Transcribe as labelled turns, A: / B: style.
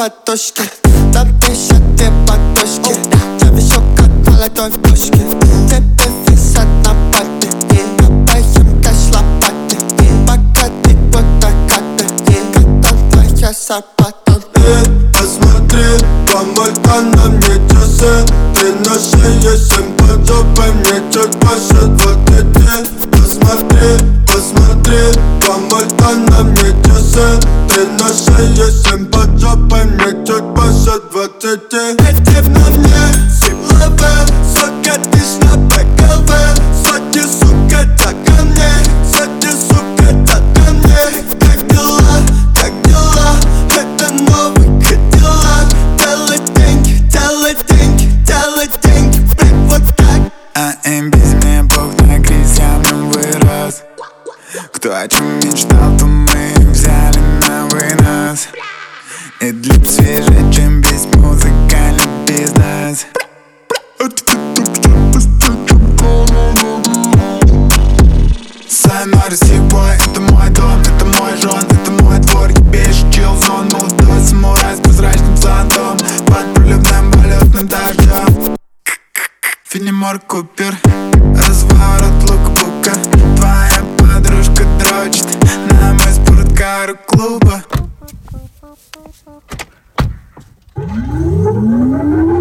A: подушке. Нам дышат две подушки. Я вижу, как молодой в пушке. Тебе висят на пальце. Копаем кэш лопаты. Пока ты будто коты. Готов твоя зарплата.
B: Посмотри, помой-ка на мне часы. Ты на шее, 7 под жопой, мне чуть больше 20. Посмотри, помой-ка на мне часы. Ты на шее, 7 под жопой, мне чуть больше 20.
A: Эти на мне силовые, сука, ты ж на БКВ. Сотни, сука, так ко мне, сотни, сука, так ко мне. Как дела, как дела, это новый Кадиллак. Делай деньги, делай деньги, делай деньги, блин, вот так.
C: А им без меня Бог на кризис, я в нем вырос. Кто о чем мечтал, то мы взяли на вынос. И для свежее, чем весь музыкальный бизнес. Сайнори Сибой, это мой дом, это мой жон, это мой двор, ебейший чилзон. Молодой самурай с прозрачным зонтом, под проливным полетным дождем. Филимор Купер, разворот лукбука. Твоя подружка дрочит на мой спорткар клуба.